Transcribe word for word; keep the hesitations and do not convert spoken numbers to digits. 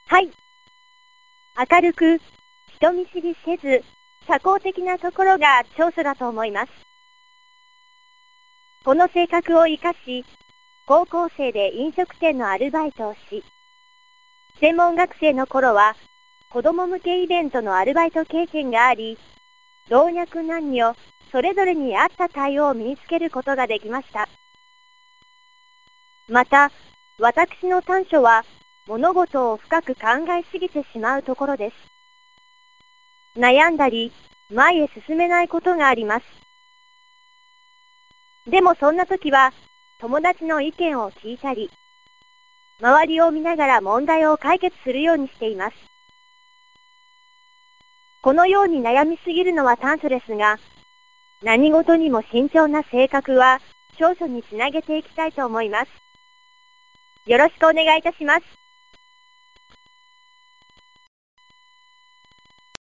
はい。明るく、人見知りせず、社交的なところが長所だと思います。この性格を活かし、高校生で飲食店のアルバイトをし、専門学生の頃は、子供向けイベントのアルバイト経験があり、老若男女、それぞれに合った対応を身につけることができました。また、私の短所は、物事を深く考えすぎてしまうところです。悩んだり、前へ進めないことがあります。でもそんな時は、友達の意見を聞いたり、周りを見ながら問題を解決するようにしています。このように悩みすぎるのは短所ですが、何事にも慎重な性格は長所につなげていきたいと思います。よろしくお願いいたします。